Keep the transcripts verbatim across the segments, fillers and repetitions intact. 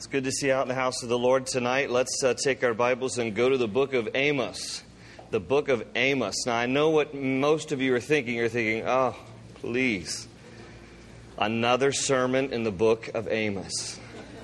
It's good to see you out in the house of the Lord tonight. Let's uh, take our Bibles and go to the book of Amos. The book of Amos. Now, I know what most of you are thinking. You're thinking, oh, please, another sermon in the book of Amos.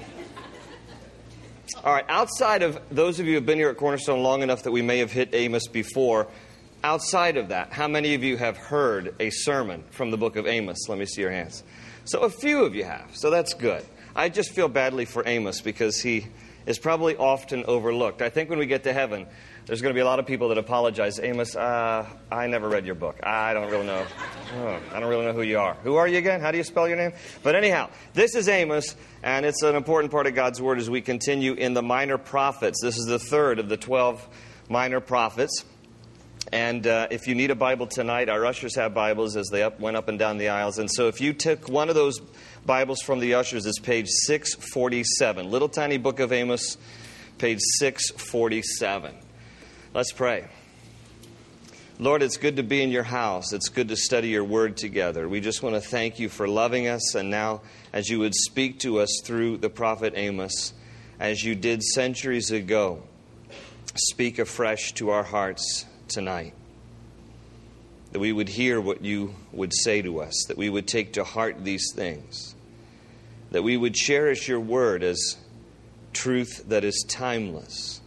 All right, outside of those of you who have been here at Cornerstone long enough that we may have hit Amos before, outside of that, how many of you have heard a sermon from the book of Amos? Let me see your hands. So a few of you have, so that's good. I just feel badly for Amos because he is probably often overlooked. I think when we get to heaven, there's going to be a lot of people that apologize. Amos, uh, I never read your book. I don't really know. Oh, I don't really know who you are. Who are you again? How do you spell your name? But anyhow, this is Amos, and it's an important part of God's Word as we continue in the minor prophets. This is the third of the twelve minor prophets. And uh, if you need a Bible tonight, our ushers have Bibles as they up, went up and down the aisles. And so if you took one of those Bibles from the ushers, it's page six forty-seven. Little tiny book of Amos, page six forty-seven. Let's pray. Lord, it's good to be in your house. It's good to study your word together. We just want to thank you for loving us. And now, as you would speak to us through the prophet Amos, as you did centuries ago, speak afresh to our hearts tonight. That we would hear what you would say to us. That we would take to heart these things. That we would cherish your word as truth that is timeless.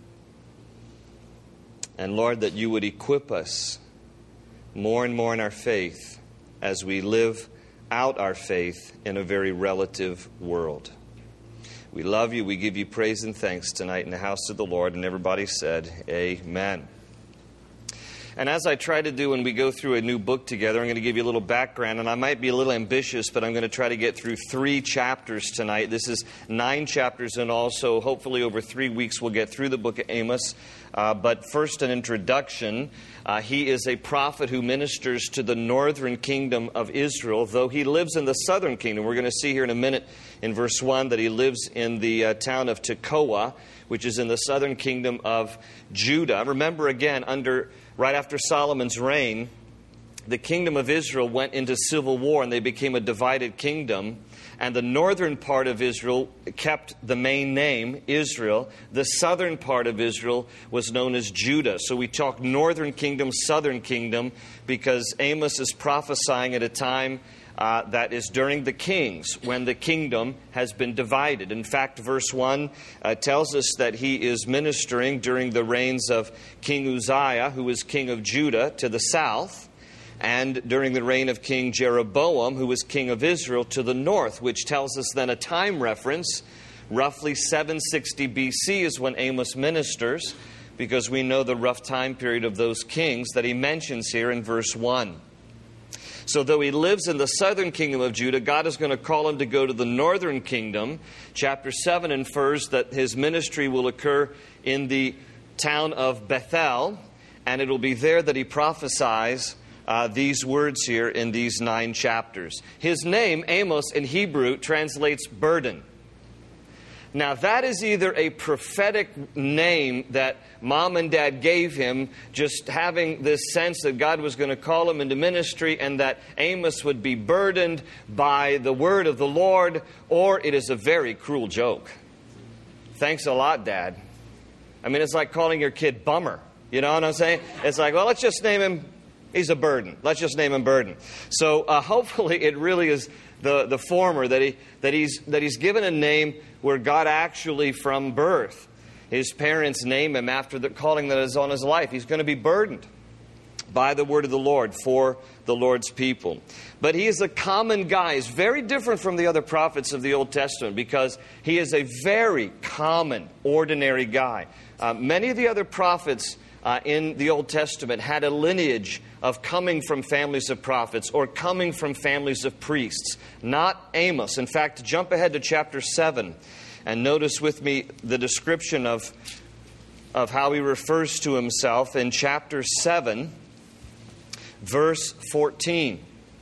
And Lord, that you would equip us more and more in our faith as we live out our faith in a very relative world. We love you. We give you praise and thanks tonight in the house of the Lord. And everybody said, amen. And as I try to do when we go through a new book together, I'm going to give you a little background. And I might be a little ambitious, but I'm going to try to get through three chapters tonight. This is nine chapters in all, so hopefully over three weeks we'll get through the book of Amos. Uh, but first, an introduction. Uh, he is a prophet who ministers to the northern kingdom of Israel, though he lives in the southern kingdom. We're going to see here in a minute in verse one that he lives in the uh, town of Tekoa, which is in the southern kingdom of Judah. Remember again, under right after Solomon's reign, the kingdom of Israel went into civil war and they became a divided kingdom. And the northern part of Israel kept the main name, Israel. The southern part of Israel was known as Judah. So we talk northern kingdom, southern kingdom, because Amos is prophesying at a time uh, that is during the kings, when the kingdom has been divided. In fact, verse one uh, tells us that he is ministering during the reigns of King Uzziah, who was king of Judah, to the south, and during the reign of King Jeroboam, who was king of Israel, to the north, which tells us then a time reference. Roughly seven sixty B C is when Amos ministers, because we know the rough time period of those kings that he mentions here in verse one. So though he lives in the southern kingdom of Judah, God is going to call him to go to the northern kingdom. Chapter seven infers that his ministry will occur in the town of Bethel, and it will be there that he prophesies Uh, these words here in these nine chapters. His name, Amos, in Hebrew, translates burden. Now, that is either a prophetic name that mom and dad gave him, just having this sense that God was going to call him into ministry and that Amos would be burdened by the word of the Lord, or it is a very cruel joke. Thanks a lot, Dad. I mean, it's like calling your kid Bummer. You know what I'm saying? It's like, well, let's just name him He's a burden. Let's just name him Burden. So uh, hopefully it really is the, the former, that he that he's that he's given a name where God actually from birth, his parents name him after the calling that is on his life. He's going to be burdened by the word of the Lord for the Lord's people. But he is a common guy. He's very different from the other prophets of the Old Testament because he is a very common, ordinary guy. Uh, many of the other prophets Uh, in the Old Testament had a lineage of coming from families of prophets or coming from families of priests. Not Amos. In fact, jump ahead to chapter seven and notice with me the description of, of how he refers to himself in chapter seven, verse fourteen.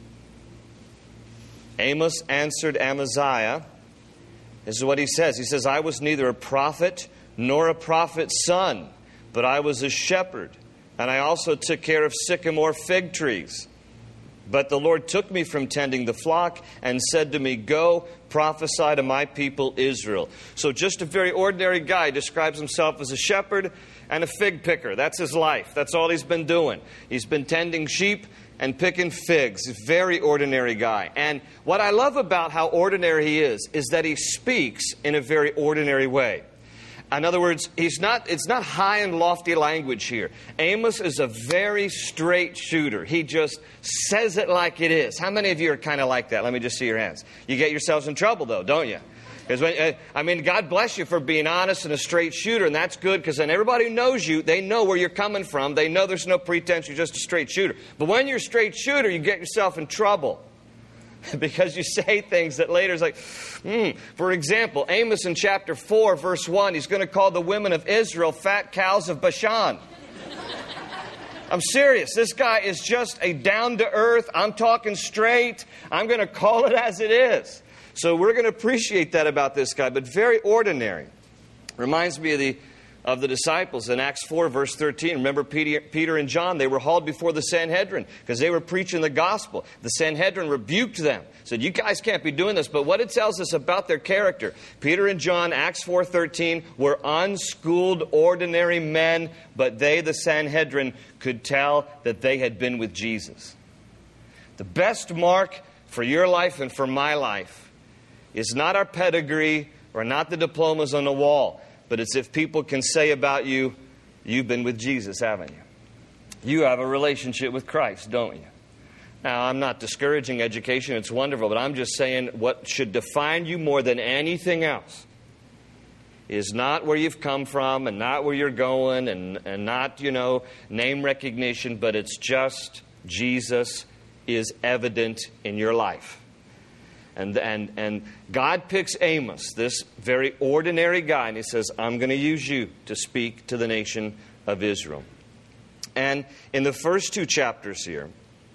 Amos answered Amaziah. This is what he says. He says, I was neither a prophet nor a prophet's son, but I was a shepherd, and I also took care of sycamore fig trees. But the Lord took me from tending the flock and said to me, go, prophesy to my people Israel. So just a very ordinary guy describes himself as a shepherd and a fig picker. That's his life. That's all he's been doing. He's been tending sheep and picking figs. A very ordinary guy. And what I love about how ordinary he is, is that he speaks in a very ordinary way. In other words, he's not. It's not high and lofty language here. Amos is a very straight shooter. He just says it like it is. How many of you are kind of like that? Let me just see your hands. You get yourselves in trouble, though, don't you? Because when, I mean, God bless you for being honest and a straight shooter, and that's good, because then everybody who knows you, they know where you're coming from. They know there's no pretense. You're just a straight shooter. But when you're a straight shooter, you get yourself in trouble. Because you say things that later is like, hmm. For example, Amos in chapter four, verse one, he's going to call the women of Israel fat cows of Bashan. I'm serious. This guy is just a down-to-earth, I'm talking straight, I'm going to call it as it is. So we're going to appreciate that about this guy, but very ordinary. Reminds me of the of the disciples in Acts four, verse thirteen. Remember Peter, Peter and John, they were hauled before the Sanhedrin because they were preaching the gospel. The Sanhedrin rebuked them, said, you guys can't be doing this. But what it tells us about their character, Peter and John, Acts four thirteen, were unschooled, ordinary men, but they, the Sanhedrin, could tell that they had been with Jesus. The best mark for your life and for my life is not our pedigree or not the diplomas on the wall, but it's if people can say about you, you've been with Jesus, haven't you? You have a relationship with Christ, don't you? Now, I'm not discouraging education. It's wonderful. But I'm just saying what should define you more than anything else is not where you've come from and not where you're going and, and not, you know, name recognition, but it's just Jesus is evident in your life. And, and, and God picks Amos, this very ordinary guy, and he says, I'm going to use you to speak to the nation of Israel. And in the first two chapters here,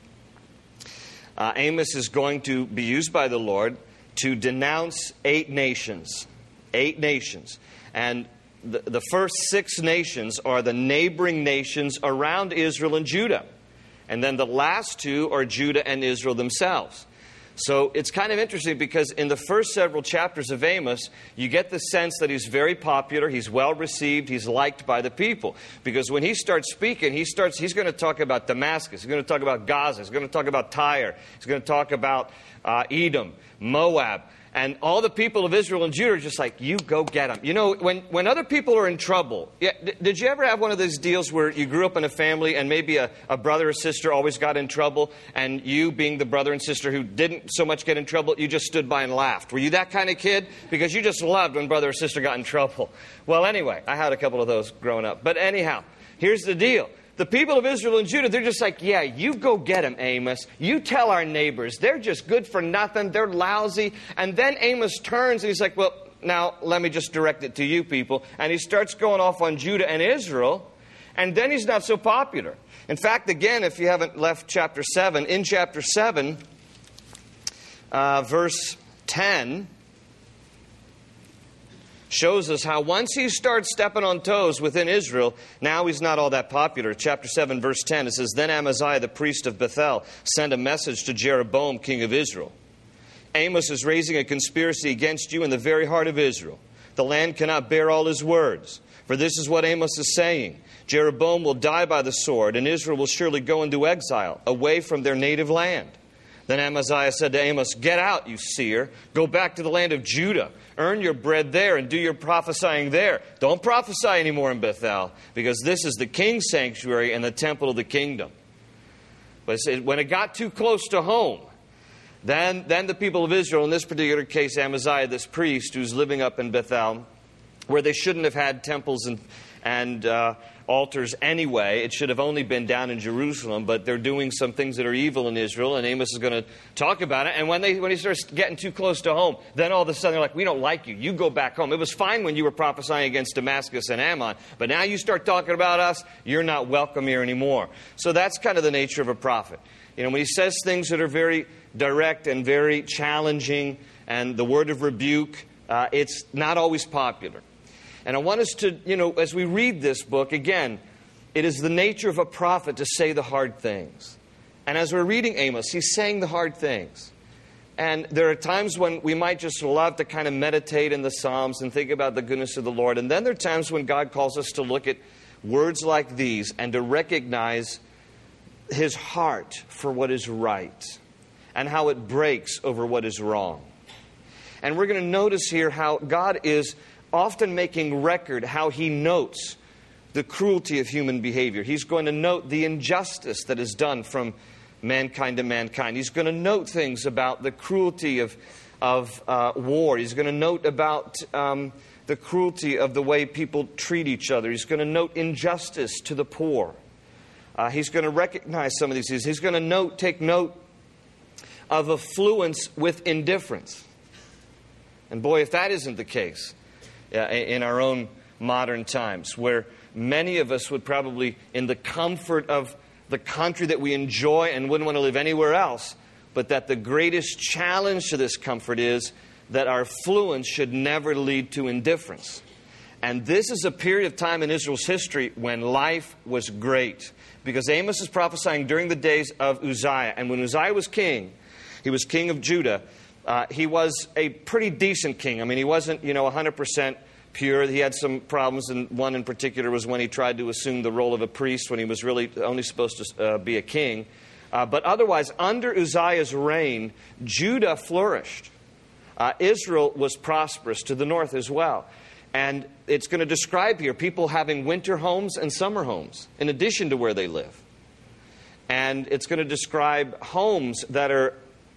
uh, Amos is going to be used by the Lord to denounce eight nations. Eight nations. And the, the first six nations are the neighboring nations around Israel and Judah. And then the last two are Judah and Israel themselves. So it's kind of interesting because in the first several chapters of Amos, you get the sense that he's very popular, he's well received, he's liked by the people. Because when he starts speaking, he starts, he's going to talk about Damascus, he's going to talk about Gaza, he's going to talk about Tyre, he's going to talk about uh, Edom, Moab. And all the people of Israel and Judah are just like, you go get them. You know, when, when other people are in trouble, yeah, did you ever have one of those deals where you grew up in a family and maybe a, a brother or sister always got in trouble, and you, being the brother and sister who didn't so much get in trouble, you just stood by and laughed? Were you that kind of kid? Because you just loved when brother or sister got in trouble. Well, anyway, I had a couple of those growing up. But anyhow, here's the deal. The people of Israel and Judah, they're just like, yeah, you go get them, Amos. You tell our neighbors. They're just good for nothing. They're lousy. And then Amos turns and he's like, well, now let me just direct it to you people. And he starts going off on Judah and Israel. And then he's not so popular. In fact, again, if you haven't left chapter seven, in chapter seven, uh, verse ten, shows us how once he starts stepping on toes within Israel, now he's not all that popular. Chapter seven, verse ten, it says, Then Amaziah, the priest of Bethel, sent a message to Jeroboam, king of Israel. Amos is raising a conspiracy against you in the very heart of Israel. The land cannot bear all his words. For this is what Amos is saying. Jeroboam will die by the sword, and Israel will surely go into exile, away from their native land. Then Amaziah said to Amos, Get out, you seer. Go back to the land of Judah. Earn your bread there and do your prophesying there. Don't prophesy anymore in Bethel, because this is the king's sanctuary and the temple of the kingdom. But when it got too close to home, then, then the people of Israel, in this particular case Amaziah, this priest who's living up in Bethel, where they shouldn't have had temples and, and uh, altars anyway. It should have only been down in Jerusalem, but they're doing some things that are evil in Israel, and Amos is going to talk about it. And when they when he starts getting too close to home, then all of a sudden they're like, we don't like you. You go back home. It was fine when you were prophesying against Damascus and Ammon, but now you start talking about us, you're not welcome here anymore. So that's kind of the nature of a prophet. You know, when he says things that are very direct and very challenging, and the word of rebuke, uh, it's not always popular. And I want us to, you know, as we read this book, again, it is the nature of a prophet to say the hard things. And as we're reading Amos, he's saying the hard things. And there are times when we might just love to kind of meditate in the Psalms and think about the goodness of the Lord. And then there are times when God calls us to look at words like these and to recognize his heart for what is right and how it breaks over what is wrong. And we're going to notice here how God is often making record, how he notes the cruelty of human behavior. He's going to note the injustice that is done from mankind to mankind. He's going to note things about the cruelty of, of uh, war. He's going to note about um, the cruelty of the way people treat each other. He's going to note injustice to the poor. Uh, he's going to recognize some of these things. He's going to note, take note of affluence with indifference. And boy, if that isn't the case uh, in our own modern times, where many of us would probably, in the comfort of the country that we enjoy and wouldn't want to live anywhere else, but that the greatest challenge to this comfort is that our affluence should never lead to indifference. And this is a period of time in Israel's history when life was great. Because Amos is prophesying during the days of Uzziah. And when Uzziah was king, he was king of Judah, uh, he was a pretty decent king. I mean, he wasn't, you know, one hundred percent pure. He had some problems, and one in particular was when he tried to assume the role of a priest when he was really only supposed to uh, be a king. Uh, but otherwise, under Uzziah's reign, Judah flourished. Uh, Israel was prosperous to the north as well. And it's going to describe here people having winter homes and summer homes in addition to where they live. And it's going to describe homes that are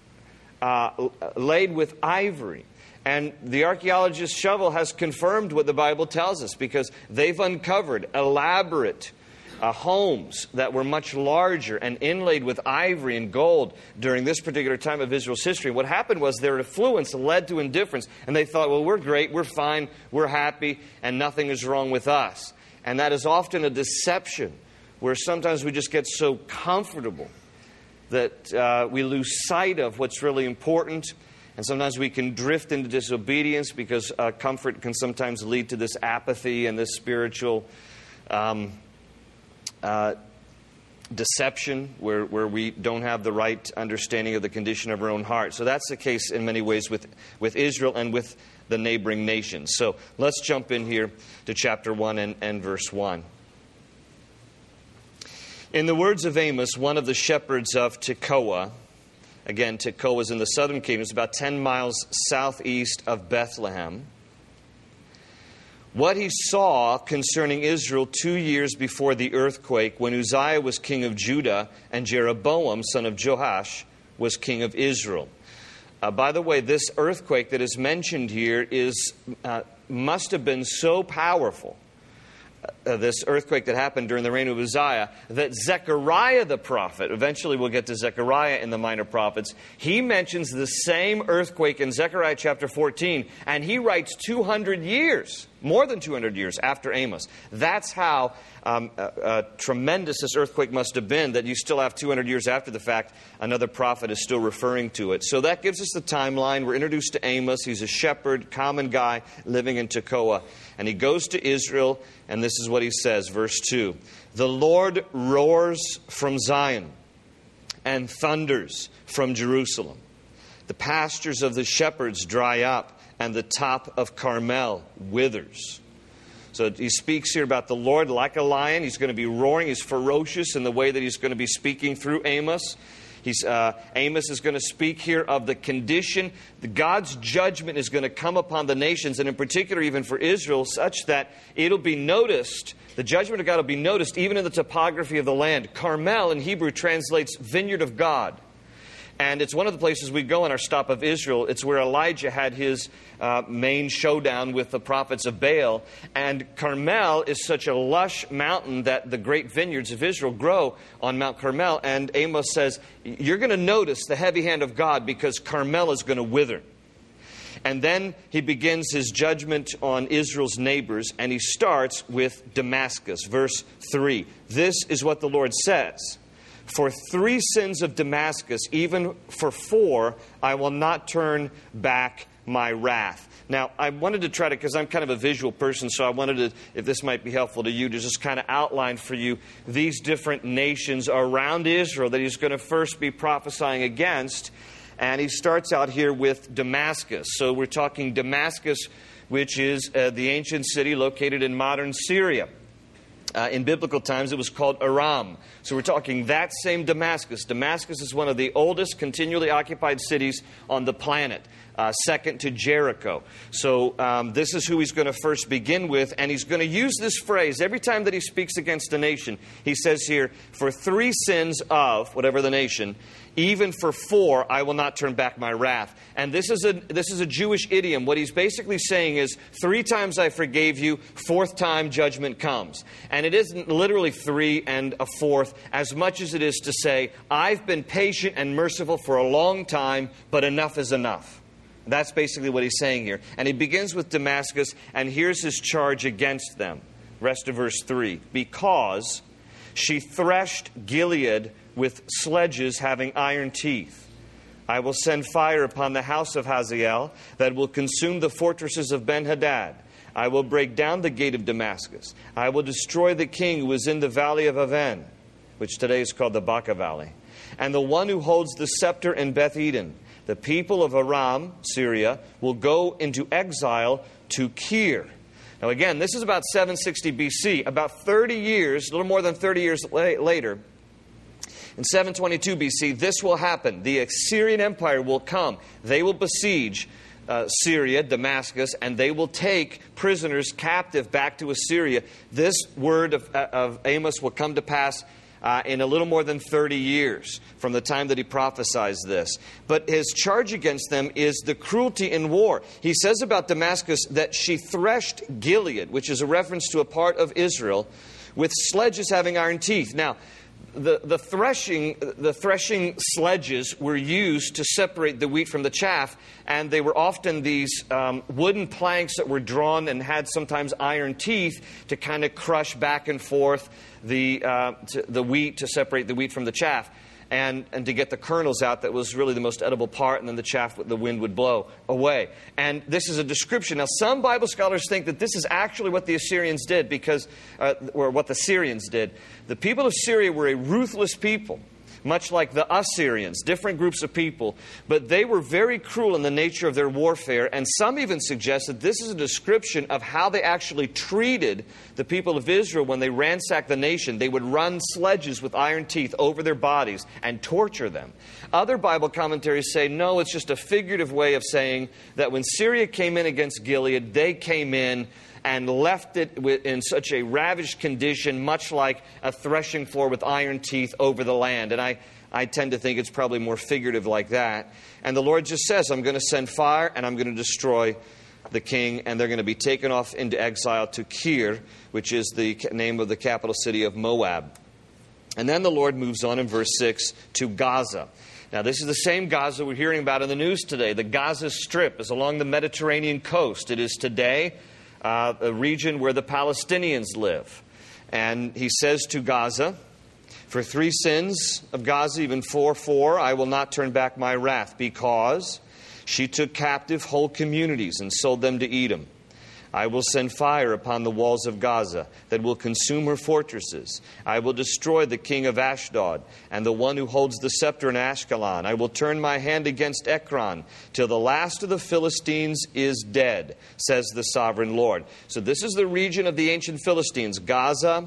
uh, laid with ivory. And the archaeologist Shovel has confirmed what the Bible tells us, because they've uncovered elaborate uh, homes that were much larger and inlaid with ivory and gold during this particular time of Israel's history. What happened was their affluence led to indifference, and they thought, well, we're great, we're fine, we're happy, and nothing is wrong with us. And that is often a deception, where sometimes we just get so comfortable that uh, we lose sight of what's really important. And sometimes we can drift into disobedience, because uh, comfort can sometimes lead to this apathy and this spiritual um, uh, deception where, where we don't have the right understanding of the condition of our own heart. So that's the case in many ways with, with Israel and with the neighboring nations. So let's jump in here to chapter one and, and verse one. In the words of Amos, one of the shepherds of Tekoa, again, Tekoa is in the southern kingdom. It's about ten miles southeast of Bethlehem. What he saw concerning Israel two years before the earthquake, when Uzziah was king of Judah and Jeroboam, son of Joash, was king of Israel. Uh, by the way, this earthquake that is mentioned here is uh, must have been so powerful, Uh, this earthquake that happened during the reign of Uzziah, that Zechariah the prophet, eventually we'll get to Zechariah in the Minor Prophets, he mentions the same earthquake in Zechariah chapter fourteen, and he writes two hundred years, more than two hundred years after Amos. That's how um, uh, uh, tremendous this earthquake must have been, that you still have two hundred years after the fact, another prophet is still referring to it. So that gives us the timeline. We're introduced to Amos. He's a shepherd, common guy living in Tekoa. And he goes to Israel, and this is what he says, verse two. The Lord roars from Zion and thunders from Jerusalem. The pastures of the shepherds dry up, and the top of Carmel withers. So he speaks here about the Lord like a lion. He's going to be roaring. He's ferocious in the way that he's going to be speaking through Amos. He's, uh, Amos is going to speak here of the condition. The God's judgment is going to come upon the nations, and in particular even for Israel, such that it'll be noticed. The judgment of God will be noticed even in the topography of the land. Carmel in Hebrew translates vineyard of God. And it's one of the places we go in our stop of Israel. It's where Elijah had his uh, main showdown with the prophets of Baal. And Carmel is such a lush mountain that the great vineyards of Israel grow on Mount Carmel. And Amos says, you're going to notice the heavy hand of God, because Carmel is going to wither. And then he begins his judgment on Israel's neighbors, and he starts with Damascus. Verse three. This is what the Lord says. For three sins of Damascus, even for four, I will not turn back my wrath. Now, I wanted to try to, because I'm kind of a visual person, so I wanted to, if this might be helpful to you, to just kind of outline for you these different nations around Israel that he's going to first be prophesying against. And he starts out here with Damascus. So we're talking Damascus, which is uh, the ancient city located in modern Syria. Uh, in biblical times, it was called Aram. So we're talking that same Damascus. Damascus is one of the oldest continually occupied cities on the planet, uh, second to Jericho. So um, this is who he's going to first begin with, and he's going to use this phrase every time that he speaks against a nation. He says here, for three sins of, whatever the nation, even for four, I will not turn back my wrath. And this is a this is a Jewish idiom. What he's basically saying is, three times I forgave you, fourth time judgment comes. And it isn't literally three and a fourth, as much as it is to say, I've been patient and merciful for a long time, but enough is enough. That's basically what he's saying here. And he begins with Damascus, and here's his charge against them. Rest of verse three. Because she threshed Gilead with sledges having iron teeth. I will send fire upon the house of Hazael that will consume the fortresses of Ben-Hadad. I will break down the gate of Damascus. I will destroy the king who is in the valley of Aven, which today is called the Baca Valley, and the one who holds the scepter in Beth Eden. The people of Aram, Syria, will go into exile to Kir. Now again, this is about seven sixty B C. About thirty years, a little more than thirty years later, in seven twenty-two B C, this will happen. The Assyrian Empire will come. They will besiege uh, Syria, Damascus, and they will take prisoners captive back to Assyria. This word of, of Amos will come to pass uh, in a little more than thirty years from the time that he prophesies this. But his charge against them is the cruelty in war. He says about Damascus that she threshed Gilead, which is a reference to a part of Israel, with sledges having iron teeth. Now, The, the threshing the threshing sledges were used to separate the wheat from the chaff, and they were often these um, wooden planks that were drawn and had sometimes iron teeth to kind of crush back and forth the uh, to, the wheat, to separate the wheat from the chaff, and, and to get the kernels out. That was really the most edible part, and then the chaff, the wind would blow away. And this is a description. Now, some Bible scholars think that this is actually what the Assyrians did, because, uh, or what the Syrians did. The people of Syria were a ruthless people, much like the Assyrians, different groups of people, but they were very cruel in the nature of their warfare, and some even suggest that this is a description of how they actually treated the people of Israel when they ransacked the nation. They would run sledges with iron teeth over their bodies and torture them. Other Bible commentaries say, no, it's just a figurative way of saying that when Syria came in against Gilead, they came in and left it in such a ravaged condition, much like a threshing floor with iron teeth over the land. And I, I tend to think it's probably more figurative like that. And the Lord just says, I'm going to send fire and I'm going to destroy the king, and they're going to be taken off into exile to Kir, which is the name of the capital city of Moab. And then the Lord moves on in verse six to Gaza. Now, this is the same Gaza we're hearing about in the news today. The Gaza Strip is along the Mediterranean coast. It is today Uh, a region where the Palestinians live. And he says to Gaza, for three sins of Gaza, even four, four, I will not turn back my wrath, because she took captive whole communities and sold them to Edom. I will send fire upon the walls of Gaza that will consume her fortresses. I will destroy the king of Ashdod and the one who holds the scepter in Ashkelon. I will turn my hand against Ekron till the last of the Philistines is dead, says the sovereign Lord. So this is the region of the ancient Philistines. Gaza,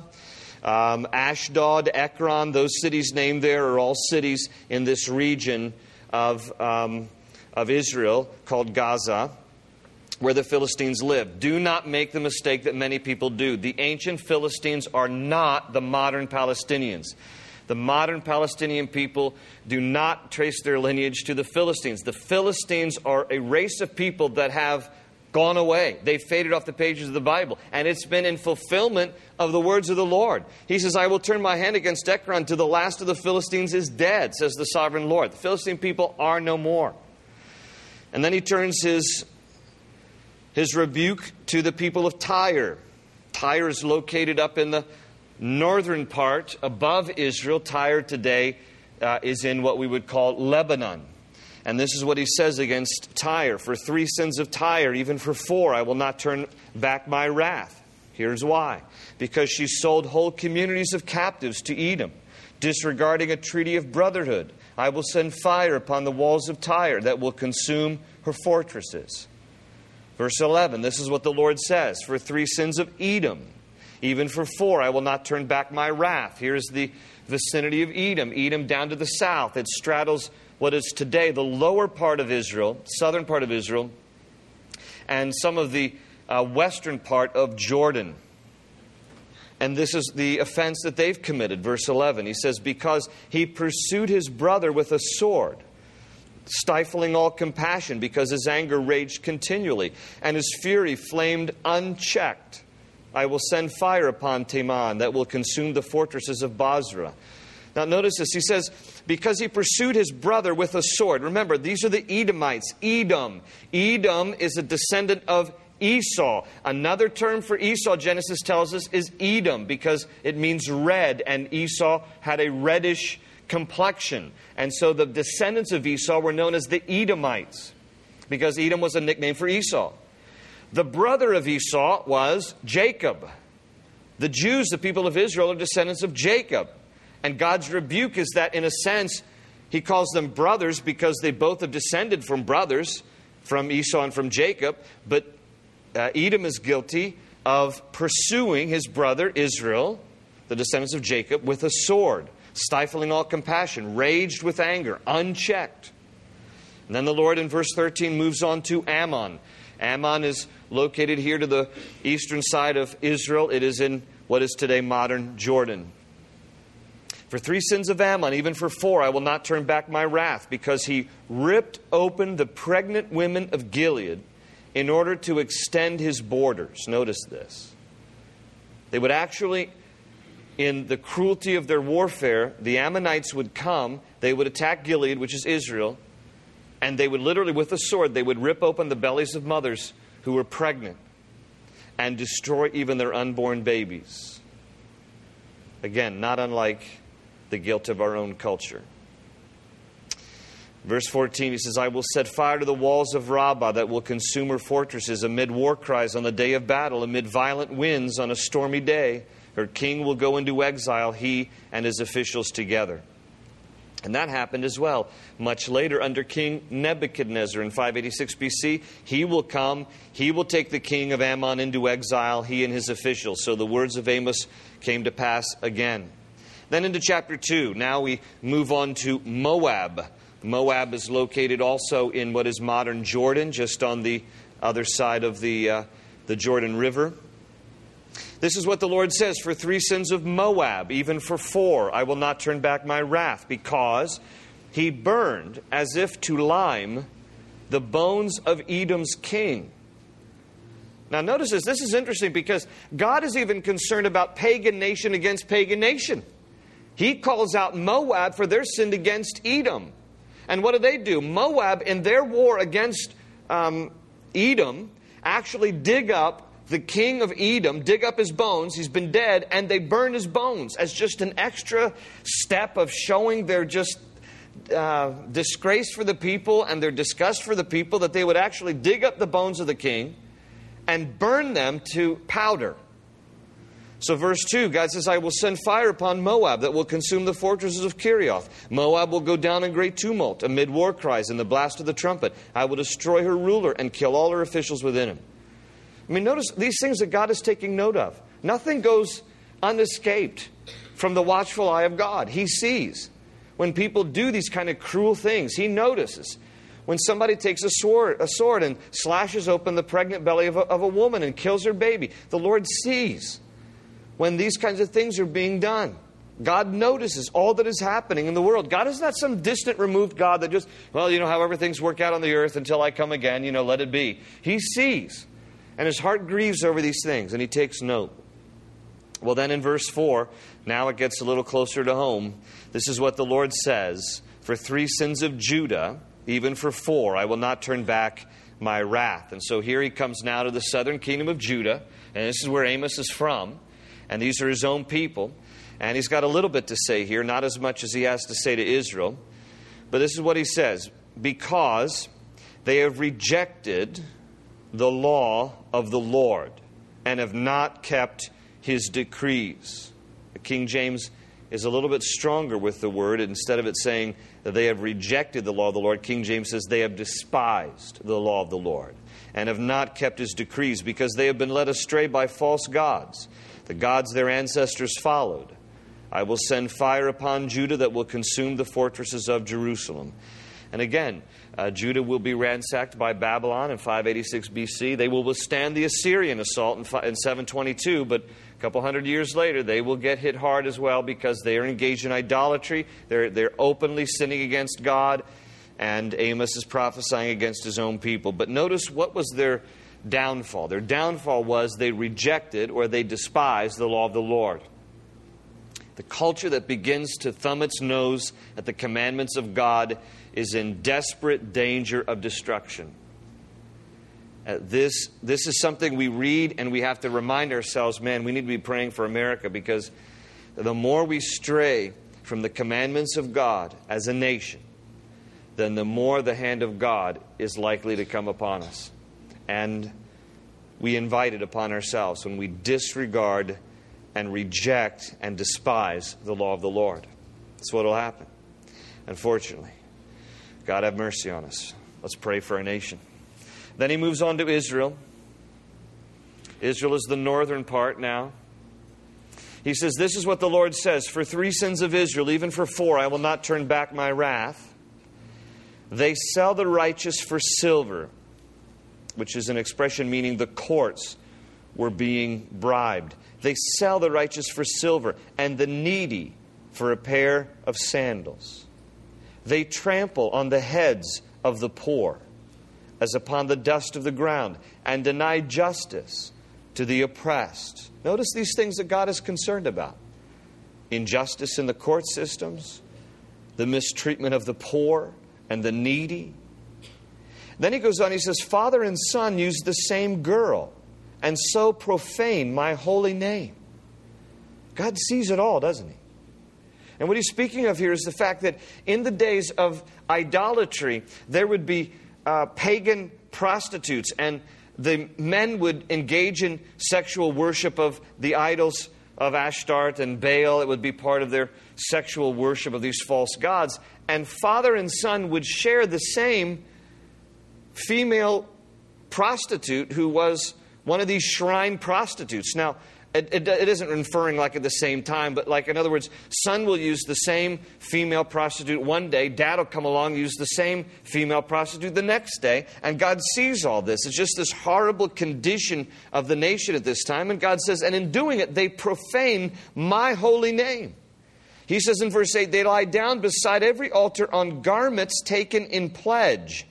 um, Ashdod, Ekron, those cities named there are all cities in this region of, um, of Israel called Gaza, where the Philistines live. Do not make the mistake that many people do. The ancient Philistines are not the modern Palestinians. The modern Palestinian people do not trace their lineage to the Philistines. The Philistines are a race of people that have gone away. They've faded off the pages of the Bible. And it's been in fulfillment of the words of the Lord. He says, I will turn my hand against Ekron till the last of the Philistines is dead, says the sovereign Lord. The Philistine people are no more. And then he turns his His rebuke to the people of Tyre. Tyre is located up in the northern part above Israel. Tyre today uh, is in what we would call Lebanon. And this is what he says against Tyre. For three sins of Tyre, even for four, I will not turn back my wrath. Here's why. Because she sold whole communities of captives to Edom, disregarding a treaty of brotherhood. I will send fire upon the walls of Tyre that will consume her fortresses. Verse eleven, this is what the Lord says. For three sins of Edom, even for four, I will not turn back my wrath. Here's the vicinity of Edom. Edom down to the south. It straddles what is today the lower part of Israel, southern part of Israel, and some of the uh, western part of Jordan. And this is the offense that they've committed. Verse eleven, he says, because he pursued his brother with a sword, stifling all compassion, because his anger raged continually, and his fury flamed unchecked. I will send fire upon Teman that will consume the fortresses of Basra. Now notice this. He says, because he pursued his brother with a sword. Remember, these are the Edomites. Edom. Edom is a descendant of Esau. Another term for Esau, Genesis tells us, is Edom, because it means red, and Esau had a reddish complexion. And so the descendants of Esau were known as the Edomites, because Edom was a nickname for Esau. The brother of Esau was Jacob. The Jews, the people of Israel, are descendants of Jacob. And God's rebuke is that, in a sense, he calls them brothers because they both have descended from brothers, from Esau and from Jacob. But uh, Edom is guilty of pursuing his brother Israel, the descendants of Jacob, with a sword, stifling all compassion, raged with anger, unchecked. And then the Lord in verse thirteen moves on to Ammon. Ammon is located here to the eastern side of Israel. It is in what is today modern Jordan. For three sins of Ammon, even for four, I will not turn back my wrath, because he ripped open the pregnant women of Gilead in order to extend his borders. Notice this. They would actually, in the cruelty of their warfare, the Ammonites would come, they would attack Gilead, which is Israel, and they would literally, with a sword, they would rip open the bellies of mothers who were pregnant and destroy even their unborn babies. Again, not unlike the guilt of our own culture. Verse fourteen, he says, I will set fire to the walls of Rabbah that will consume her fortresses amid war cries on the day of battle, amid violent winds on a stormy day. Her king will go into exile, he and his officials together. And that happened as well. Much later, under King Nebuchadnezzar in five eighty-six B C, he will come, he will take the king of Ammon into exile, he and his officials. So the words of Amos came to pass again. Then into chapter two, now we move on to Moab. Moab is located also in what is modern Jordan, just on the other side of the, uh, the Jordan River. This is what the Lord says, for three sins of Moab, even for four, I will not turn back my wrath, because he burned as if to lime the bones of Edom's king. Now notice this, this is interesting, because God is even concerned about pagan nation against pagan nation. He calls out Moab for their sin against Edom. And what do they do? Moab, in their war against um, Edom, actually dig up the king of Edom, dig up his bones. He's been dead, and they burn his bones as just an extra step of showing their just uh, disgrace for the people and their disgust for the people, that they would actually dig up the bones of the king and burn them to powder. So verse two, God says, I will send fire upon Moab that will consume the fortresses of Kerioth. Moab will go down in great tumult amid war cries and the blast of the trumpet. I will destroy her ruler and kill all her officials within him. I mean, notice these things that God is taking note of. Nothing goes unescaped from the watchful eye of God. He sees when people do these kind of cruel things. He notices when somebody takes a sword, a sword and slashes open the pregnant belly of a, of a woman and kills her baby. The Lord sees when these kinds of things are being done. God notices all that is happening in the world. God is not some distant, removed God that just, well, you know, however things work out on the earth until I come again, you know, let it be. He sees. And his heart grieves over these things, and he takes note. Well, then in verse four, now it gets a little closer to home. This is what the Lord says, for three sins of Judah, even for four, I will not turn back my wrath. And so here he comes now to the southern kingdom of Judah, and this is where Amos is from. And these are his own people. And he's got a little bit to say here, not as much as he has to say to Israel. But this is what he says. because they have rejected the law of the Lord and have not kept His decrees. The King James is a little bit stronger with the word. Instead of it saying that they have rejected the law of the Lord, King James says they have despised the law of the Lord and have not kept His decrees, because they have been led astray by false gods, the gods their ancestors followed. I will send fire upon Judah that will consume the fortresses of Jerusalem. And again, uh, Judah will be ransacked by Babylon in five eighty-six B C. They will withstand the Assyrian assault in, in seven twenty-two, but a couple hundred years later, they will get hit hard as well, because they are engaged in idolatry. They're, they're openly sinning against God, and Amos is prophesying against his own people. But notice what was their downfall. Their downfall was they rejected or they despised the law of the Lord. The culture that begins to thumb its nose at the commandments of God is in desperate danger of destruction. Uh, this, this is something we read, and we have to remind ourselves, man, we need to be praying for America, because the more we stray from the commandments of God as a nation, then the more the hand of God is likely to come upon us. And we invite it upon ourselves when we disregard and reject and despise the law of the Lord. That's what will happen, unfortunately. God have mercy on us. Let's pray for our nation. Then he moves on to Israel. Israel is the northern part now. He says, this is what the Lord says, for three sins of Israel, even for four, I will not turn back my wrath. They sell the righteous for silver, which is an expression meaning the courts were being bribed. They sell the righteous for silver, and the needy for a pair of sandals. They trample on the heads of the poor as upon the dust of the ground, and deny justice to the oppressed. Notice these things that God is concerned about. Injustice in the court systems, the mistreatment of the poor and the needy. Then he goes on, he says, father and son use the same girl, and so profane my holy name. God sees it all, doesn't He? And what he's speaking of here is the fact that in the days of idolatry, there would be uh, pagan prostitutes, and the men would engage in sexual worship of the idols of Ashtart and Baal. It would be part of their sexual worship of these false gods. And father and son would share the same female prostitute who was one of these shrine prostitutes. Now, it, it, it isn't referring like at the same time, but like, in other words, son will use the same female prostitute one day, dad will come along and use the same female prostitute the next day, and God sees all this. It's just this horrible condition of the nation at this time, and God says, and in doing it, they profane my holy name. He says in verse eight, they lie down beside every altar on garments taken in pledge.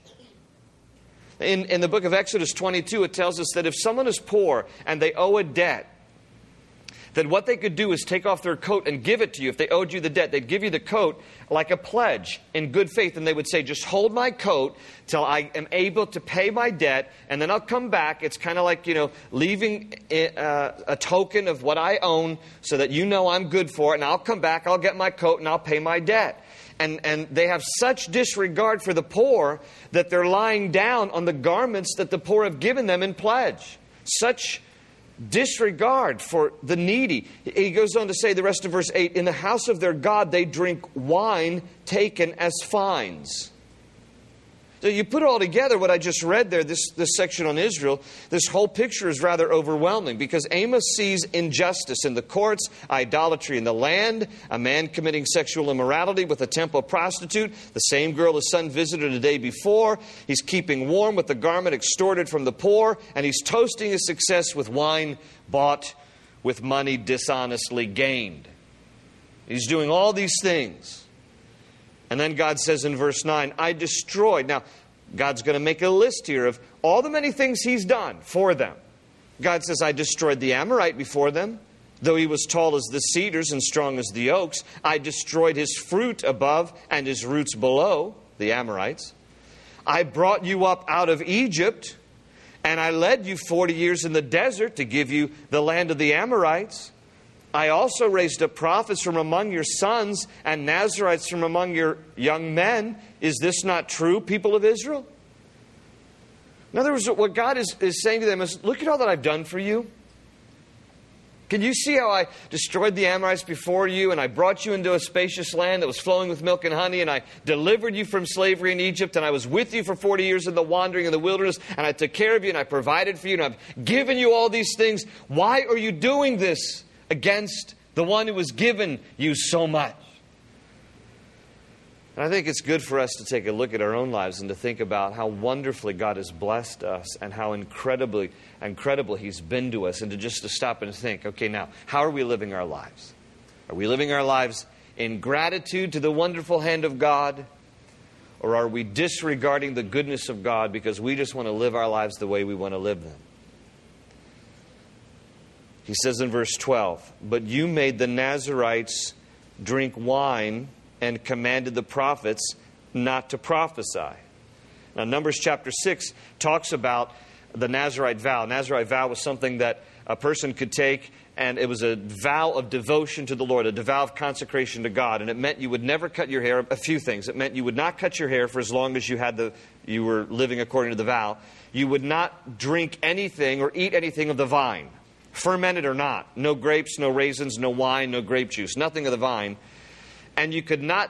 In, in the book of Exodus twenty-two, it tells us that if someone is poor and they owe a debt, that what they could do is take off their coat and give it to you. If they owed you the debt, they'd give you the coat like a pledge in good faith. And they would say, just hold my coat till I am able to pay my debt, and then I'll come back. It's kind of like, you know, leaving uh, a token of what I own so that you know I'm good for it. And I'll come back, I'll get my coat, and I'll pay my debt. And, and they have such disregard for the poor that they're lying down on the garments that the poor have given them in pledge. Such disregard for the needy. He goes on to say, the rest of verse eight, in the house of their God they drink wine taken as fines. So you put it all together, what I just read there, this, this section on Israel, this whole picture is rather overwhelming, because Amos sees injustice in the courts, idolatry in the land, a man committing sexual immorality with a temple prostitute, the same girl his son visited a day before. He's keeping warm with the garment extorted from the poor, and he's toasting his success with wine bought with money dishonestly gained. He's doing all these things. And then God says in verse nine, I destroyed. Now, God's going to make a list here of all the many things He's done for them. God says, I destroyed the Amorite before them, though he was tall as the cedars and strong as the oaks. I destroyed his fruit above and his roots below, the Amorites. I brought you up out of Egypt, and I led you forty years in the desert to give you the land of the Amorites. I also raised up prophets from among your sons and Nazarites from among your young men. Is this not true, people of Israel? In other words, what God is, is saying to them is, look at all that I've done for you. Can you see how I destroyed the Amorites before you, and I brought you into a spacious land that was flowing with milk and honey, and I delivered you from slavery in Egypt, and I was with you for forty years in the wandering in the wilderness, and I took care of you, and I provided for you, and I've given you all these things. Why are you doing this against the one who has given you so much? And I think it's good for us to take a look at our own lives and to think about how wonderfully God has blessed us and how incredibly incredible He's been to us, and to just to stop and think, okay, now, how are we living our lives? Are we living our lives in gratitude to the wonderful hand of God? Or are we disregarding the goodness of God because we just want to live our lives the way we want to live them? He says in verse twelve, but you made the Nazarites drink wine and commanded the prophets not to prophesy. Now, Numbers chapter six talks about the Nazarite vow. Nazarite vow was something that a person could take, and it was a vow of devotion to the Lord, a vow of consecration to God. And it meant you would never cut your hair. A few things. It meant you would not cut your hair for as long as you had the you were living according to the vow. You would not drink anything or eat anything of the vine, fermented or not. No grapes, no raisins, no wine, no grape juice, nothing of the vine. And you could not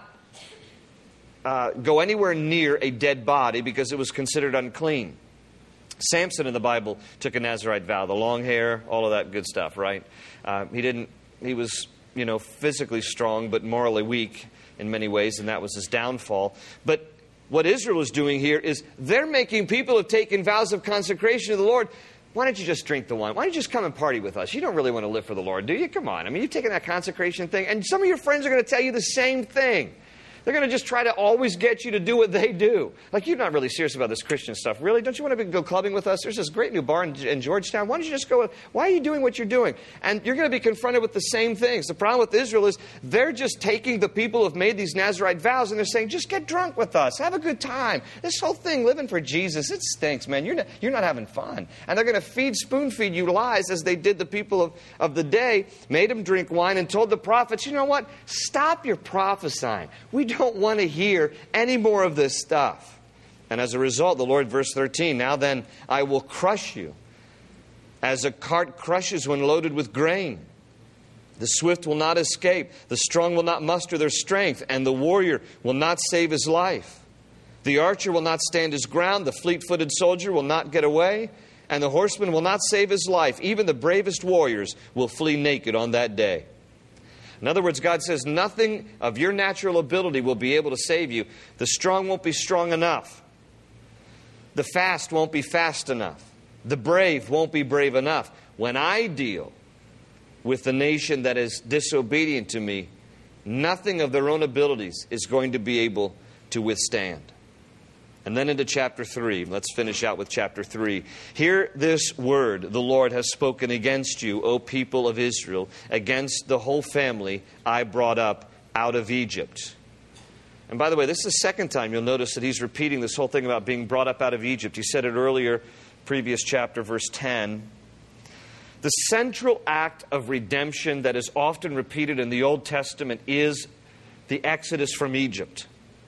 uh, go anywhere near a dead body because it was considered unclean. Samson in the Bible took a Nazarite vow, the long hair, all of that good stuff, right? Uh, he didn't, he was, you know, physically strong, but morally weak in many ways, and that was his downfall. But what Israel is doing here is they're making people who have taken vows of consecration to the Lord. Why don't you just drink the wine? Why don't you just come and party with us? You don't really want to live for the Lord, do you? Come on. I mean, you've taken that consecration thing, and some of your friends are going to tell you the same thing. They're going to just try to always get you to do what they do. Like, you're not really serious about this Christian stuff. Really? Don't you want to go clubbing with us? There's this great new bar in, in Georgetown. Why don't you just go? Why are you doing what you're doing? And you're going to be confronted with the same things. The problem with Israel is they're just taking the people who have made these Nazarite vows, and they're saying, just get drunk with us. Have a good time. This whole thing, living for Jesus, it stinks, man. You're not, you're not having fun. And they're going to feed, spoon-feed you lies, as they did the people of, of the day, made them drink wine and told the prophets, you know what? Stop your prophesying. We don't want to hear any more of this stuff. And as a result, the Lord, verse thirteen, now then, I will crush you as a cart crushes when loaded with grain. The swift will not escape, the strong will not muster their strength, and the warrior will not save his life. The archer will not stand his ground, the fleet-footed soldier will not get away, and the horseman will not save his life. Even the bravest warriors will flee naked on that day. In other words, God says nothing of your natural ability will be able to save you. The strong won't be strong enough. The fast won't be fast enough. The brave won't be brave enough. When I deal with the nation that is disobedient to me, nothing of their own abilities is going to be able to withstand. And then into chapter three. Let's finish out with chapter three. Hear this word the Lord has spoken against you, O people of Israel, against the whole family I brought up out of Egypt. And by the way, this is the second time you'll notice that he's repeating this whole thing about being brought up out of Egypt. He said it earlier, previous chapter, verse ten. The central act of redemption that is often repeated in the Old Testament is the Exodus from Egypt.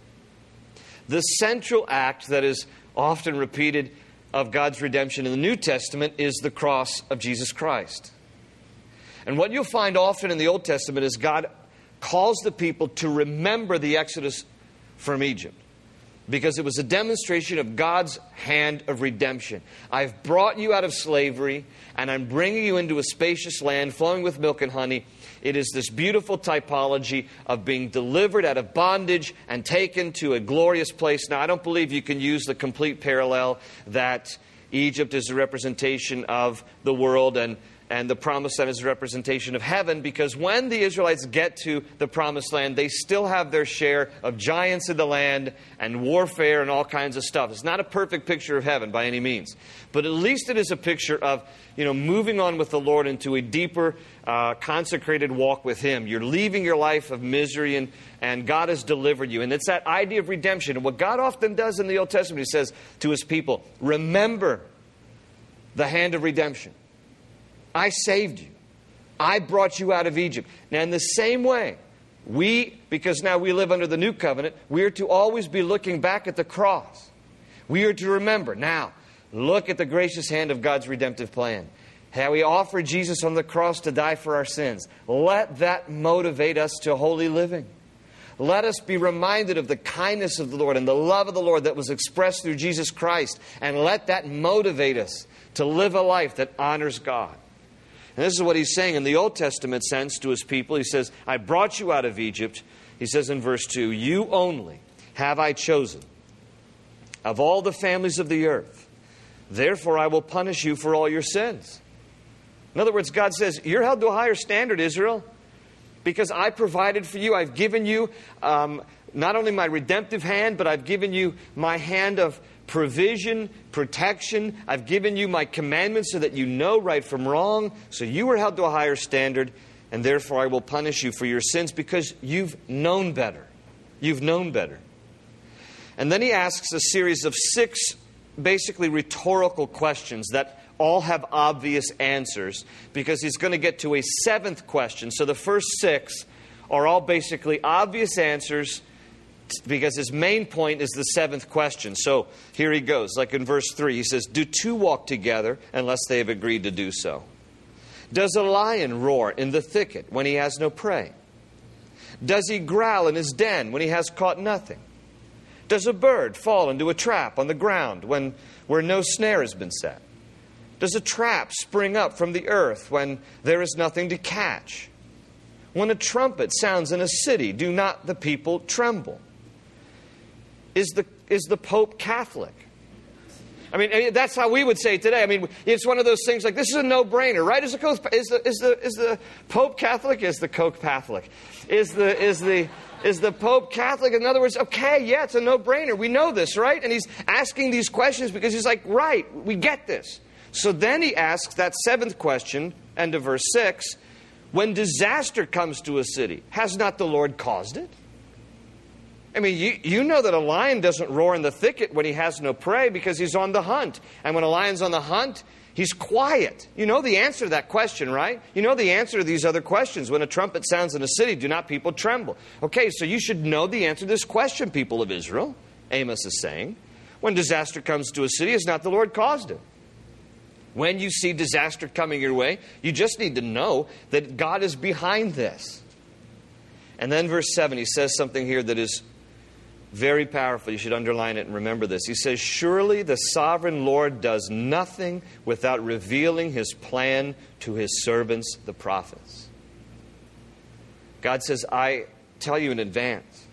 The central act that is often repeated of God's redemption in the New Testament is the cross of Jesus Christ. And what you'll find often in the Old Testament is God calls the people to remember the Exodus from Egypt, because it was a demonstration of God's hand of redemption. I've brought you out of slavery, and I'm bringing you into a spacious land flowing with milk and honey. It is this beautiful typology of being delivered out of bondage and taken to a glorious place. Now, I don't believe you can use the complete parallel that Egypt is a representation of the world and And the promised land is a representation of heaven, because when the Israelites get to the promised land, they still have their share of giants in the land and warfare and all kinds of stuff. It's not a perfect picture of heaven by any means. But at least it is a picture of, you know, moving on with the Lord into a deeper, uh, consecrated walk with Him. You're leaving your life of misery, and, and God has delivered you. And it's that idea of redemption. And what God often does in the Old Testament, He says to His people, remember the hand of redemption. I saved you. I brought you out of Egypt. Now, in the same way, we, because now we live under the new covenant, we are to always be looking back at the cross. We are to remember, now, look at the gracious hand of God's redemptive plan. How He offered Jesus on the cross to die for our sins. Let that motivate us to holy living. Let us be reminded of the kindness of the Lord and the love of the Lord that was expressed through Jesus Christ. And let that motivate us to live a life that honors God. And this is what He's saying in the Old Testament sense to His people. He says, I brought you out of Egypt. He says in verse two, you only have I chosen of all the families of the earth. Therefore I will punish you for all your sins. In other words, God says, you're held to a higher standard, Israel, because I provided for you. I've given you um, not only my redemptive hand, but I've given you my hand of provision, protection. I've given you my commandments so that you know right from wrong. So you are held to a higher standard, and therefore I will punish you for your sins because you've known better. You've known better. And then He asks a series of six basically rhetorical questions that all have obvious answers, because He's going to get to a seventh question. So the first six are all basically obvious answers, because His main point is the seventh question. So here He goes. Like in verse three, He says, do two walk together unless they have agreed to do so? Does a lion roar in the thicket when he has no prey? Does he growl in his den when he has caught nothing? Does a bird fall into a trap on the ground when where no snare has been set? Does a trap spring up from the earth when there is nothing to catch? When a trumpet sounds in a city, do not the people tremble? Is the, is the Pope Catholic? I mean, that's how we would say it today. I mean, it's one of those things like, this is a no-brainer, right? Is the, is the, is the, is the Pope Catholic? Is the Coke Catholic? Is the, is the, is the Pope Catholic? In other words, okay, yeah, it's a no-brainer. We know this, right? And he's asking these questions because he's like, right, we get this. So then he asks that seventh question, end of verse six, when disaster comes to a city, has not the Lord caused it? I mean, you, you know that a lion doesn't roar in the thicket when he has no prey because he's on the hunt. And when a lion's on the hunt, he's quiet. You know the answer to that question, right? You know the answer to these other questions. When a trumpet sounds in a city, do not people tremble? Okay, so you should know the answer to this question, people of Israel. Amos is saying, when disaster comes to a city, has not the Lord caused it? When you see disaster coming your way, you just need to know that God is behind this. And then verse seven, he says something here that is very powerful. You should underline it and remember this. He says, surely the sovereign Lord does nothing without revealing His plan to His servants, the prophets. God says, I tell you in advance.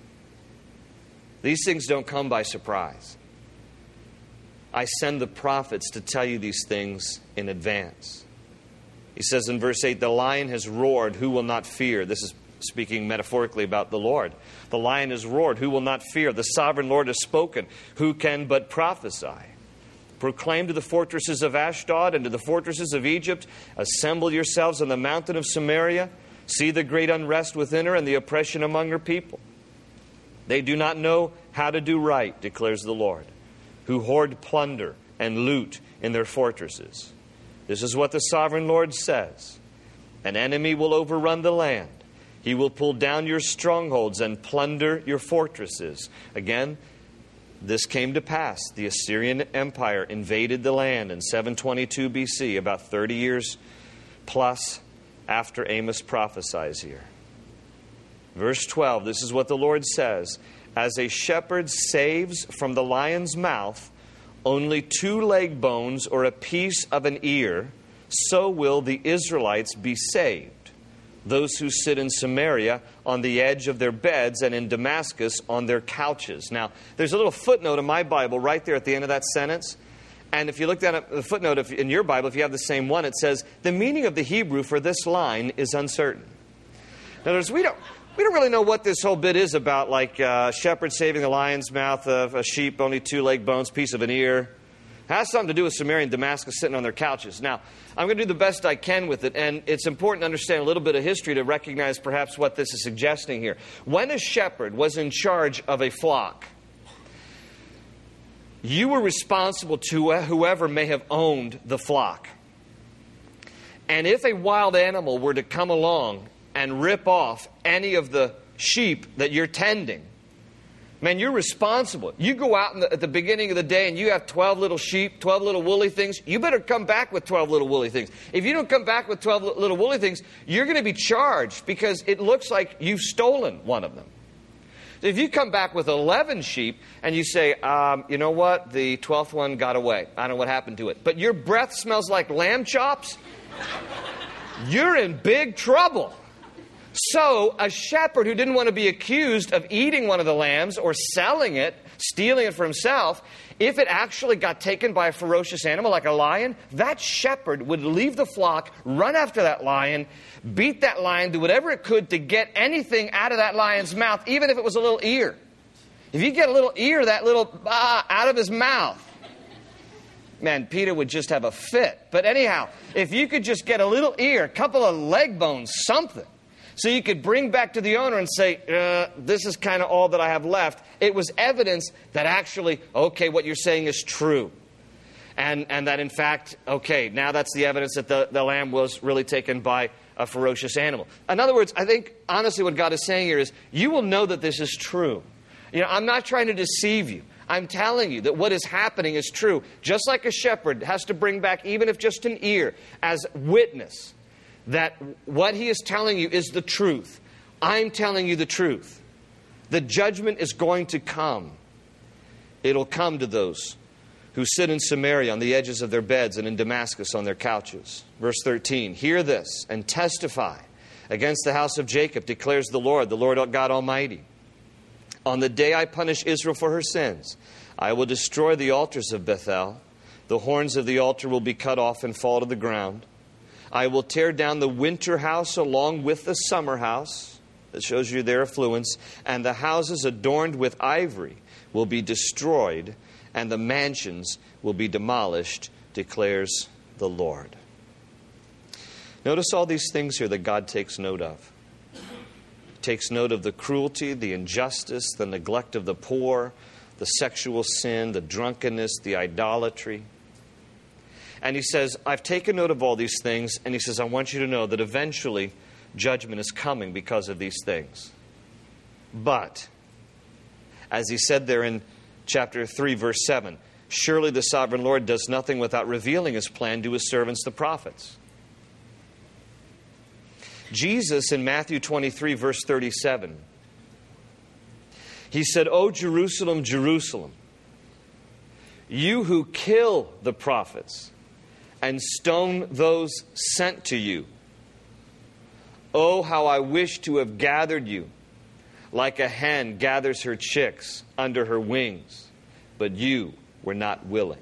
These things don't come by surprise. I send the prophets to tell you these things in advance. He says in verse eight, the lion has roared, who will not fear? This is speaking metaphorically about the Lord. The lion has roared, who will not fear? The sovereign Lord has spoken, who can but prophesy? Proclaim to the fortresses of Ashdod and to the fortresses of Egypt, assemble yourselves on the mountain of Samaria. See the great unrest within her and the oppression among her people. They do not know how to do right, declares the Lord, who hoard plunder and loot in their fortresses. This is what the sovereign Lord says. An enemy will overrun the land. He will pull down your strongholds and plunder your fortresses. Again, this came to pass. The Assyrian Empire invaded the land in seven twenty-two B C, about thirty years plus after Amos prophesies here. Verse twelve, this is what the Lord says. As a shepherd saves from the lion's mouth only two leg bones or a piece of an ear, so will the Israelites be saved. Those who sit in Samaria on the edge of their beds and in Damascus on their couches. Now, there's a little footnote in my Bible right there at the end of that sentence. And if you look at the footnote if, in your Bible, if you have the same one, it says, the meaning of the Hebrew for this line is uncertain. In other words, we don't... We don't really know what this whole bit is about, like uh, shepherd saving the lion's mouth of a sheep, only two leg bones, piece of an ear. It has something to do with Samaria and Damascus sitting on their couches. Now, I'm going to do the best I can with it, and it's important to understand a little bit of history to recognize perhaps what this is suggesting here. When a shepherd was in charge of a flock, you were responsible to whoever may have owned the flock. And if a wild animal were to come along and rip off any of the sheep that you're tending, man, you're responsible. You go out in the, at the beginning of the day and you have twelve little sheep, twelve little woolly things. You better come back with twelve little woolly things. If you don't come back with twelve little woolly things, you're going to be charged because it looks like you've stolen one of them. If you come back with eleven sheep and you say, um, you know what, the twelfth one got away. I don't know what happened to it. But your breath smells like lamb chops, you're in big trouble. So a shepherd who didn't want to be accused of eating one of the lambs or selling it, stealing it for himself, if it actually got taken by a ferocious animal like a lion, that shepherd would leave the flock, run after that lion, beat that lion, do whatever it could to get anything out of that lion's mouth, even if it was a little ear. If you get a little ear, that little ah, out of his mouth, man, Peter would just have a fit. But anyhow, if you could just get a little ear, a couple of leg bones, something, so you could bring back to the owner and say, uh, this is kind of all that I have left. It was evidence that actually, okay, what you're saying is true. And and that in fact, okay, now that's the evidence that the, the lamb was really taken by a ferocious animal. In other words, I think honestly what God is saying here is, you will know that this is true. You know, I'm not trying to deceive you. I'm telling you that what is happening is true. Just like a shepherd has to bring back, even if just an ear, as witness that what he is telling you is the truth. I'm telling you the truth. The judgment is going to come. It'll come to those who sit in Samaria on the edges of their beds and in Damascus on their couches. Verse thirteen, hear this and testify against the house of Jacob, declares the Lord, the Lord God Almighty. On the day I punish Israel for her sins, I will destroy the altars of Bethel. The horns of the altar will be cut off and fall to the ground. I will tear down the winter house along with the summer house. That shows you their affluence. And the houses adorned with ivory will be destroyed, and the mansions will be demolished, declares the Lord. Notice all these things here that God takes note of. He takes note of the cruelty, the injustice, the neglect of the poor, the sexual sin, the drunkenness, the idolatry. And he says, I've taken note of all these things. And he says, I want you to know that eventually judgment is coming because of these things. But, as he said there in chapter three, verse seven, surely the sovereign Lord does nothing without revealing his plan to his servants, the prophets. Jesus in Matthew twenty-three, verse thirty-seven, he said, O Jerusalem, Jerusalem, you who kill the prophets and stone those sent to you. Oh, how I wish to have gathered you like a hen gathers her chicks under her wings, but you were not willing.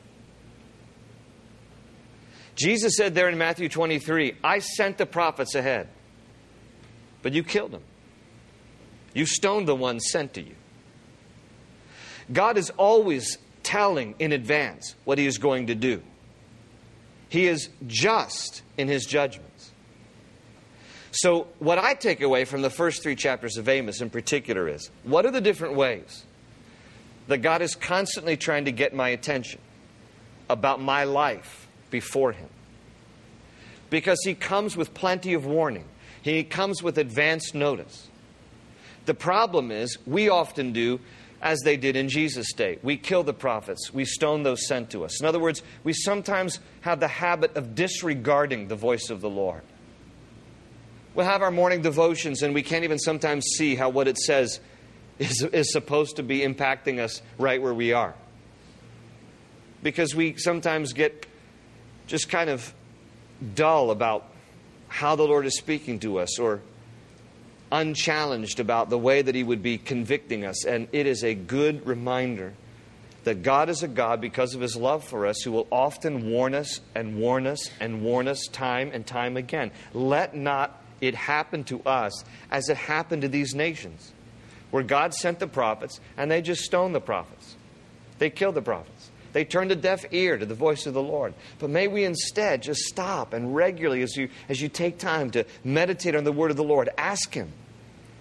Jesus said there in Matthew twenty-three, I sent the prophets ahead, but you killed them. You stoned the ones sent to you. God is always telling in advance what he is going to do. He is just in his judgments. So what I take away from the first three chapters of Amos in particular is, what are the different ways that God is constantly trying to get my attention about my life before him? Because he comes with plenty of warning. He comes with advance notice. The problem is, we often do as they did in Jesus' day. We kill the prophets. We stone those sent to us. In other words, we sometimes have the habit of disregarding the voice of the Lord. We'll have our morning devotions and we can't even sometimes see how what it says is, is supposed to be impacting us right where we are. Because we sometimes get just kind of dull about how the Lord is speaking to us, or unchallenged about the way that he would be convicting us. And it is a good reminder that God is a God, because of his love for us, who will often warn us and warn us and warn us time and time again. Let not it happen to us as it happened to these nations, where God sent the prophets and they just stoned the prophets. They killed the prophets. They turned a deaf ear to the voice of the Lord. But may we instead just stop and regularly, as you, as you take time to meditate on the word of the Lord, ask him.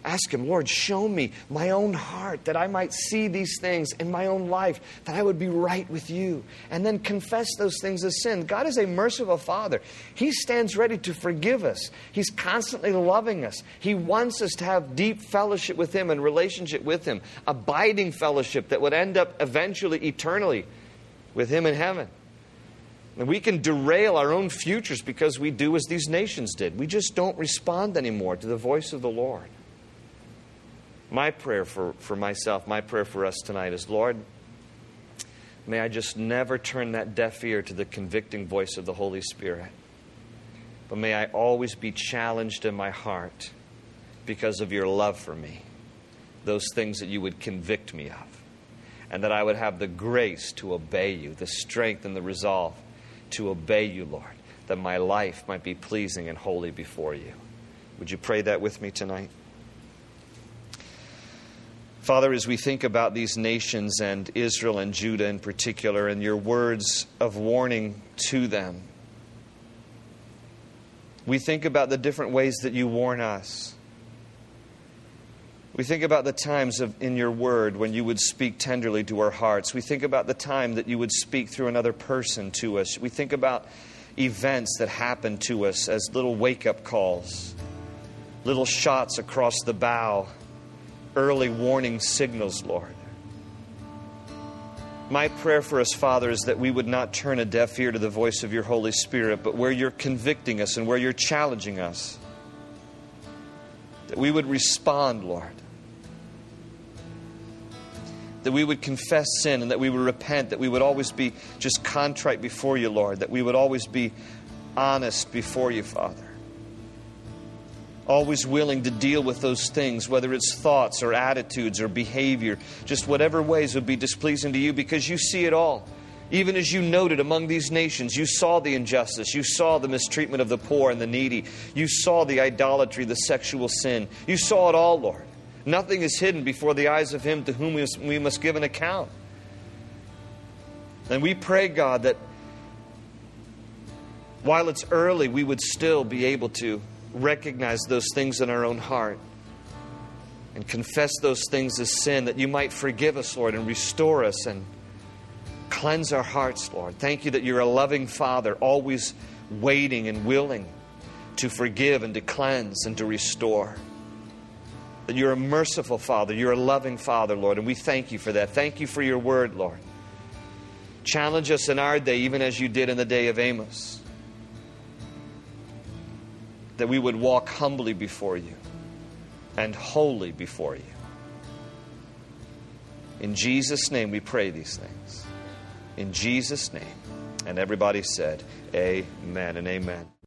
Ask Him, Lord, show me my own heart, that I might see these things in my own life, that I would be right with you. And then confess those things as sin. God is a merciful Father. He stands ready to forgive us. He's constantly loving us. He wants us to have deep fellowship with Him and relationship with Him, abiding fellowship that would end up eventually, eternally, with Him in heaven. And we can derail our own futures because we do as these nations did. We just don't respond anymore to the voice of the Lord. My prayer for, for myself, my prayer for us tonight is, Lord, may I just never turn that deaf ear to the convicting voice of the Holy Spirit. But may I always be challenged in my heart because of your love for me, those things that you would convict me of, and that I would have the grace to obey you, the strength and the resolve to obey you, Lord, that my life might be pleasing and holy before you. Would you pray that with me tonight? Father, as we think about these nations and Israel and Judah in particular, and your words of warning to them, we think about the different ways that you warn us. We think about the times of, in your word when you would speak tenderly to our hearts. We think about the time that you would speak through another person to us. We think about events that happen to us as little wake-up calls, little shots across the bow, early warning signals, Lord. My prayer for us, Father, is that we would not turn a deaf ear to the voice of your Holy Spirit, but where you're convicting us and where you're challenging us, that we would respond, Lord. That we would confess sin and that we would repent, that we would always be just contrite before you, Lord, that we would always be honest before you, Father. Always willing to deal with those things, whether it's thoughts or attitudes or behavior, just whatever ways would be displeasing to you, because you see it all. Even as you noted among these nations, you saw the injustice, you saw the mistreatment of the poor and the needy, you saw the idolatry, the sexual sin. You saw it all, Lord. Nothing is hidden before the eyes of Him to whom we must give an account. And we pray, God, that while it's early, we would still be able to recognize those things in our own heart and confess those things as sin, that you might forgive us, Lord, and restore us and cleanse our hearts, Lord. Thank you that you're a loving Father, always waiting and willing to forgive and to cleanse and to restore. That you're a merciful Father, you're a loving Father, Lord, and we thank you for that. Thank you for your word, Lord. Challenge us in our day, even as you did in the day of Amos, that we would walk humbly before you and holy before you. In Jesus' name we pray these things. In Jesus' name. And everybody said, amen and amen.